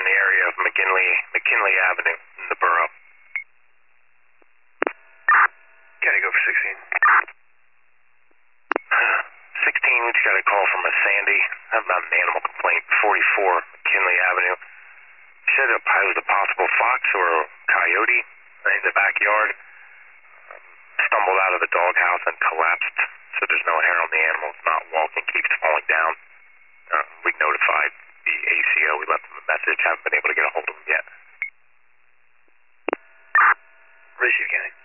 the area of McKinley Avenue in the borough. County, go for 16. 16, we just got a call from a Sandy about an animal complaint, 44 McKinley Avenue. She said it was a possible fox or a coyote in the backyard. Stumbled out of the doghouse and collapsed. So there's no hair on the animal. It's not walking, keeps falling down. We notified the ACO. We left them a message. Haven't been able to get a hold of them yet. Ratio, County.